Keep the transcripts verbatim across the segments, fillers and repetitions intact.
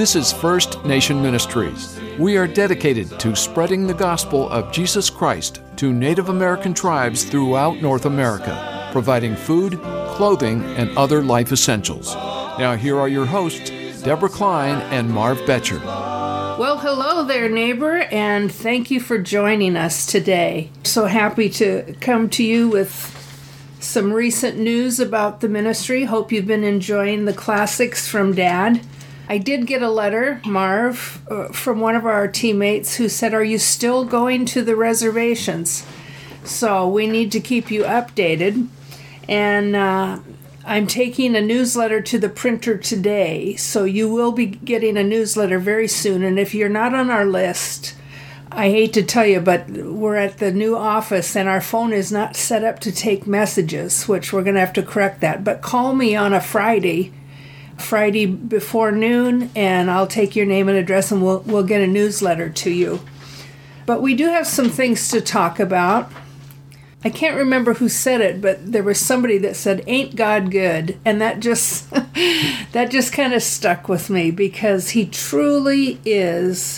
This is First Nation Ministries. We are dedicated to spreading the gospel of Jesus Christ to Native American tribes throughout North America, providing food, clothing, and other life essentials. Now here are your hosts, Deborah Klein and Marv Betcher. Well, hello there, neighbor, and thank you for joining us today. So happy to come to you with some recent news about the ministry. Hope you've been enjoying the classics from Dad. I did get a letter, Marv, uh, from one of our teammates who said, "Are you still going to the reservations?" So we need to keep you updated. And uh, I'm taking a newsletter to the printer today, so you will be getting a newsletter very soon. And if you're not on our list, I hate to tell you, but we're at the new office and our phone is not set up to take messages, which we're going to have to correct that. But call me on a Friday, Friday before noon, and I'll take your name and address and we'll, we'll get a newsletter to you. But we do have some things to talk about. I can't remember who said it, but there was somebody that said, "Ain't God good?" And that just that just kind of stuck with me because he truly is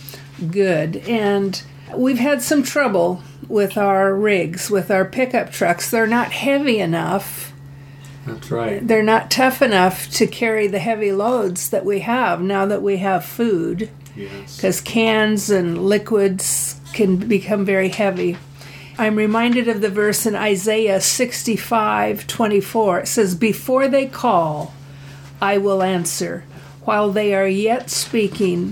good. And we've had some trouble with our rigs, with our pickup trucks. They're not heavy enough. That's right. They're not tough enough to carry the heavy loads that we have now that we have food. Yes. Because cans and liquids can become very heavy. I'm reminded of the verse in Isaiah sixty-five twenty-four. It says, "Before they call, I will answer. While they are yet speaking,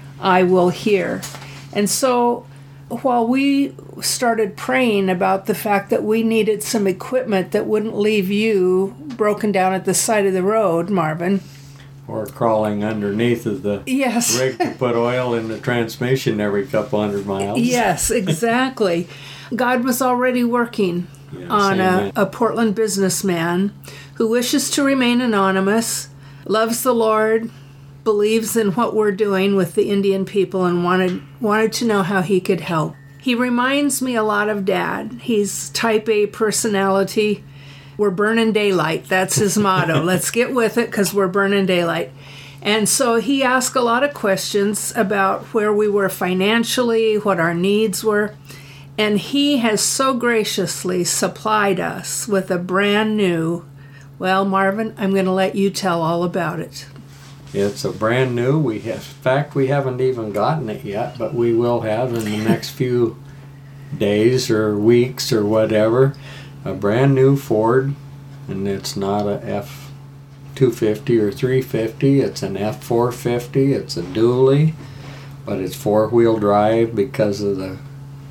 I will hear." And so while we started praying about the fact that we needed some equipment that wouldn't leave you broken down at the side of the road, Marvin. Or crawling underneath of the yes. rig to put oil in the transmission every couple hundred miles. Yes, exactly. God was already working yes, on a, a Portland businessman who wishes to remain anonymous, loves the Lord, believes in what we're doing with the Indian people, and wanted wanted to know how he could help. He reminds me a lot of Dad. He's type A personality. We're burning daylight. That's his motto. Let's get with it because we're burning daylight. And so he asked a lot of questions about where we were financially, what our needs were. And he has so graciously supplied us with a brand new, well, Marvin, I'm going to let you tell all about it. It's a brand new. We have, in fact, we haven't even gotten it yet, but we will have in the next few days or weeks or whatever. A brand new Ford, and it's not a F two fifty or three fifty. It's an F four fifty. It's a dually, but it's four-wheel drive because of the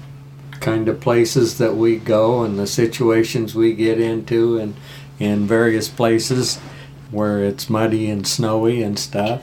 kind of places that we go and the situations we get into and in various places where it's muddy and snowy and stuff.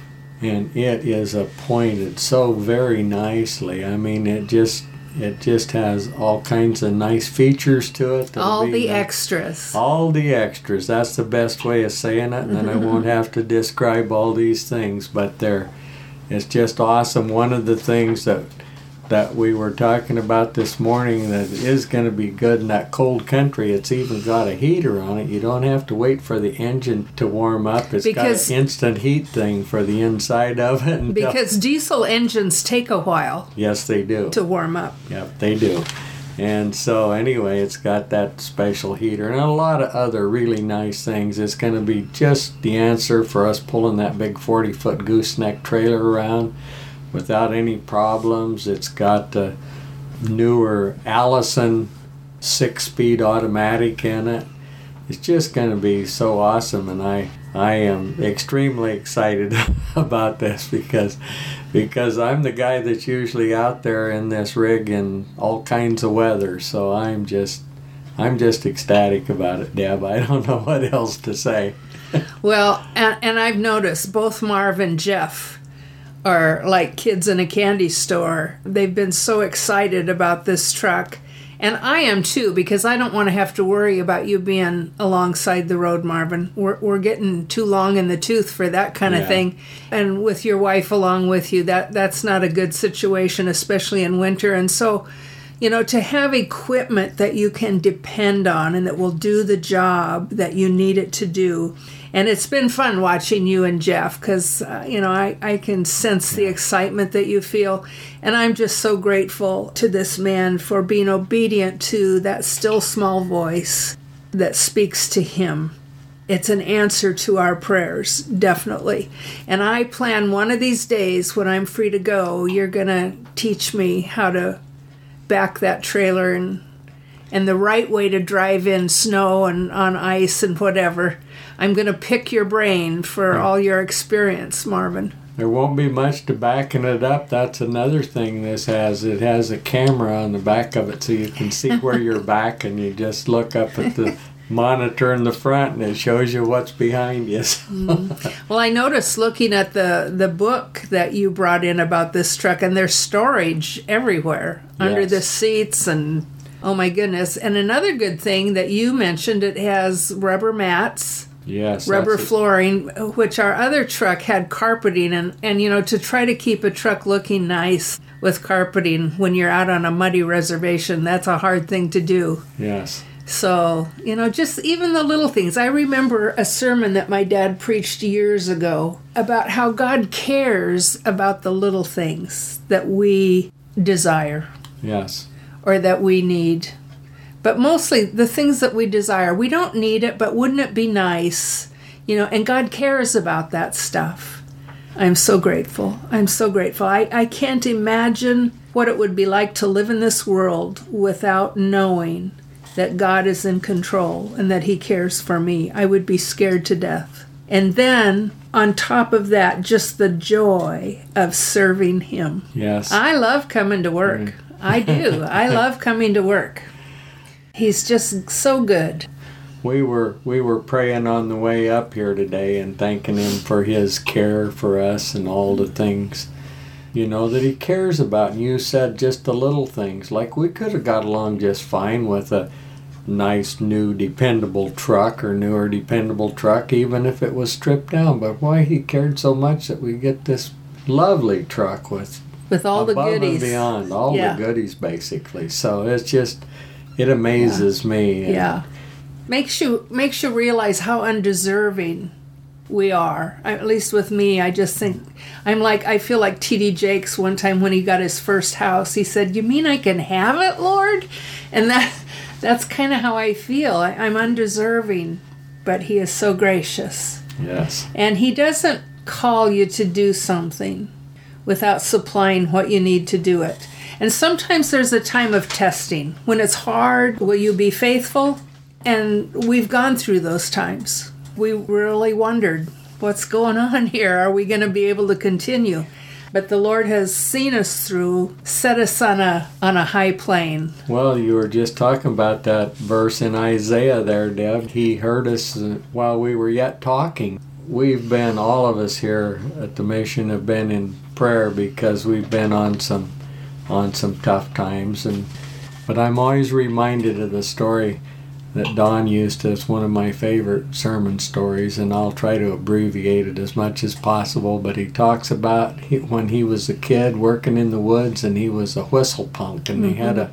And it is appointed so very nicely. I mean, it just it just has all kinds of nice features to it. All the extras. All the extras. That's the best way of saying it. And then I won't have to describe all these things, but they're it's just awesome. One of the things that that we were talking about this morning that is going to be good in that cold country, it's even got a heater on it. You don't have to wait for the engine to warm up. It's because, got an instant heat thing for the inside of it. And because diesel engines take a while. Yes, they do. To warm up. Yep, they do. And so anyway, it's got that special heater and a lot of other really nice things. It's going to be just the answer for us pulling that big forty-foot gooseneck trailer around without any problems. It's got the newer Allison six-speed automatic in it. It's just going to be so awesome, and I I am extremely excited about this because because I'm the guy that's usually out there in this rig in all kinds of weather. So I'm just I'm just ecstatic about it, Deb. I don't know what else to say. Well, and, and I've noticed both Marv and Jeff are like kids in a candy store. They've been so excited about this truck. And I am too, because I don't want to have to worry about you being alongside the road, Marvin. We're we're getting too long in the tooth for that kind of yeah. thing. And with your wife along with you, that that's not a good situation, especially in winter. And so, You know, to have equipment that you can depend on and that will do the job that you need it to do. And it's been fun watching you and Jeff because, uh, you know, I, I can sense the excitement that you feel. And I'm just so grateful to this man for being obedient to that still small voice that speaks to him. It's an answer to our prayers, definitely. And I plan one of these days when I'm free to go, you're going to teach me how to back that trailer and and the right way to drive in snow and on ice and whatever. I'm going to pick your brain for all your experience, Marvin. There won't be much to backing it up. That's another thing this has. It has a camera on the back of it so you can see where you're back, and you just look up at the monitor in the front and it shows you what's behind you. mm. Well, I noticed looking at the, the book that you brought in about this truck, and there's storage everywhere, yes, under the seats, and oh my goodness. And another good thing that you mentioned, it has rubber mats. Yes, rubber flooring, which our other truck had carpeting, and, and you know, to try to keep a truck looking nice with carpeting when you're out on a muddy reservation, that's a hard thing to do. Yes. So, you know, just even the little things. I remember a sermon that my dad preached years ago about how God cares about the little things that we desire. Yes. Or that we need. But mostly the things that we desire. We don't need it, but wouldn't it be nice? You know, and God cares about that stuff. I'm so grateful. I'm so grateful. I, I can't imagine what it would be like to live in this world without knowing that God is in control and that He cares for me. I would be scared to death. And then, on top of that, just the joy of serving Him. Yes. I love coming to work. Mm. I do. I love coming to work. He's just so good. We were we were praying on the way up here today and thanking Him for His care for us and all the things, you know, that He cares about. And you said just the little things. Like we could have got along just fine with a nice new dependable truck or newer dependable truck, even if it was stripped down. But why He cared so much that we get this lovely truck with with all the goodies and beyond, all yeah. the goodies basically. So it's just, it amazes yeah. me. And yeah, makes you makes you realize how undeserving we are. At least with me, I just think I'm like I feel like T D Jakes one time when he got his first house. He said, "You mean I can have it, Lord?" And that that's kind of how I feel. I, I'm undeserving, but He is so gracious. Yes, and He doesn't call you to do something without supplying what you need to do it. And sometimes there's a time of testing. When it's hard, will you be faithful? And we've gone through those times. We really wondered, what's going on here? Are we going to be able to continue? But the Lord has seen us through, set us on a on a high plane. Well, you were just talking about that verse in Isaiah there, Deb. He heard us while we were yet talking. We've been, all of us here at the mission have been in prayer because we've been on some on some tough times, and but I'm always reminded of the story that Don used as one of my favorite sermon stories, and I'll try to abbreviate it as much as possible. But he talks about he, when he was a kid working in the woods, and he was a whistle punk, and mm-hmm. he had a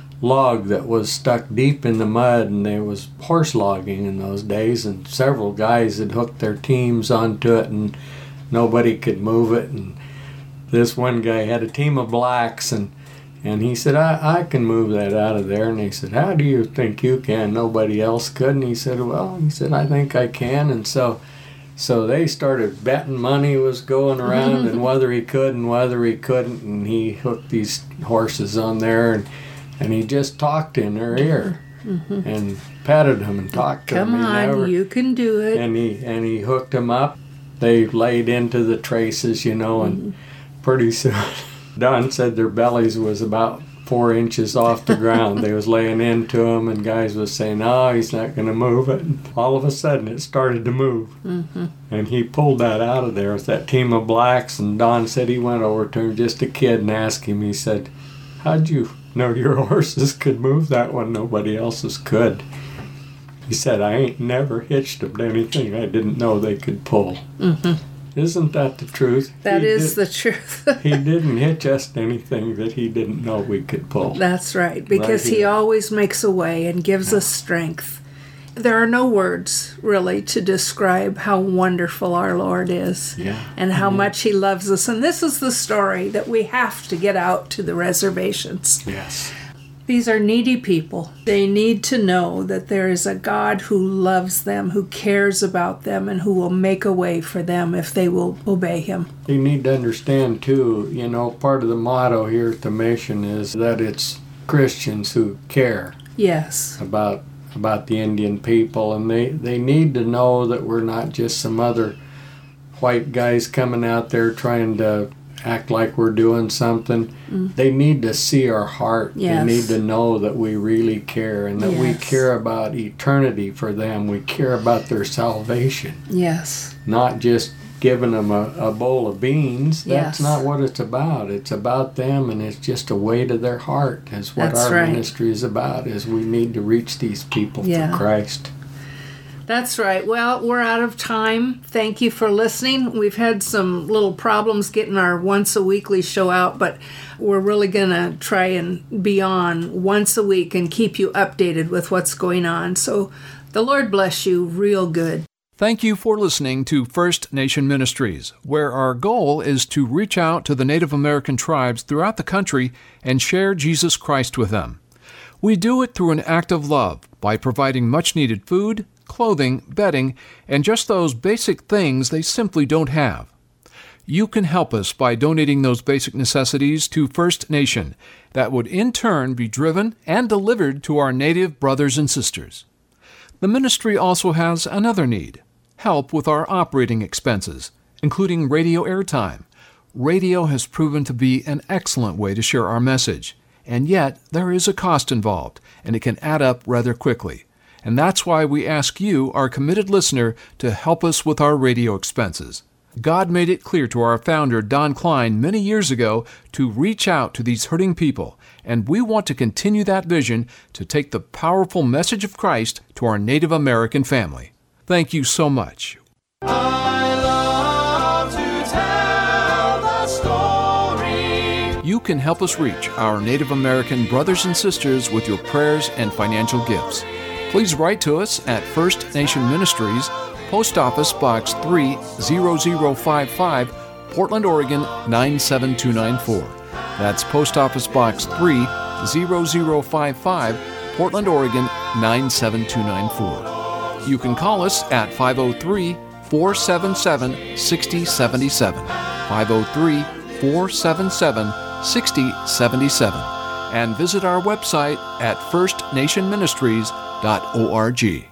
log that was stuck deep in the mud, and there was horse logging in those days, and several guys had hooked their teams onto it, and nobody could move it. And this one guy had a team of blacks, and and he said, I, I can move that out of there. And he said, how do you think you can? Nobody else could. And he said, well, he said, I think I can. And so so they started betting. Money was going around and whether he could and whether he couldn't. And he hooked these horses on there, and, and he just talked in their ear mm-hmm. and patted them and talked to them. them. Come on, never, you can do it. And he, and he hooked them up. They laid into the traces, you know, and mm-hmm. pretty soon Don said their bellies was about four inches off the ground. They was laying into them, and guys was saying, oh, he's not going to move it. And all of a sudden, it started to move. Mm-hmm. And he pulled that out of there with that team of blacks, and Don said he went over to him, just a kid, and asked him, he said, how'd you know your horses could move that one? Nobody else's could. He said, I ain't never hitched them to anything I didn't know they could pull. Mm-hmm. Isn't that the truth? That he is did, the truth. He didn't hitch us to anything that he didn't know we could pull. That's right, because Right he here. always makes a way and gives us strength. There are no words, really, to describe how wonderful our Lord is Yeah. and how much he loves us. And this is the story that we have to get out to the reservations. Yes. These are needy people. They need to know that there is a God who loves them, who cares about them, and who will make a way for them if they will obey him. You need to understand, too, you know, part of the motto here at the mission is that it's Christians who care Yes. about about the Indian people, and they, they need to know that we're not just some other white guys coming out there trying to act like we're doing something. Mm. They need to see our heart. Yes. They need to know that we really care and that Yes. we care about eternity for them. We care about their salvation, Yes. not just giving them a, a bowl of beans. Yes. That's not what it's about. It's about them, and it's just a way to their heart is what That's our right. ministry is about, is we need to reach these people Yeah. for Christ. That's right. Well, we're out of time. Thank you for listening. We've had some little problems getting our once a weekly show out, but we're really going to try and be on once a week and keep you updated with what's going on. So the Lord bless you real good. Thank you for listening to First Nation Ministries, where our goal is to reach out to the Native American tribes throughout the country and share Jesus Christ with them. We do it through an act of love by providing much-needed food, clothing, bedding, and just those basic things they simply don't have. You can help us by donating those basic necessities to First Nation that would in turn be driven and delivered to our Native brothers and sisters. The ministry also has another need: help with our operating expenses, including radio airtime. Radio has proven to be an excellent way to share our message, and yet there is a cost involved, and it can add up rather quickly. And that's why we ask you, our committed listener, to help us with our radio expenses. God made it clear to our founder, Don Klein, many years ago to reach out to these hurting people, and we want to continue that vision to take the powerful message of Christ to our Native American family. Thank you so much. I love to tell the story. You can help us reach our Native American brothers and sisters with your prayers and financial gifts. Please write to us at First Nation Ministries, Post Office Box three zero zero five five, Portland, Oregon nine seven two nine four. That's Post Office Box three zero zero five five, Portland, Oregon nine seven two nine four. You can call us at five oh three, four seven seven, six oh seven seven, five oh three, four seven seven, six oh seven seven, and visit our website at first nation ministries dot org.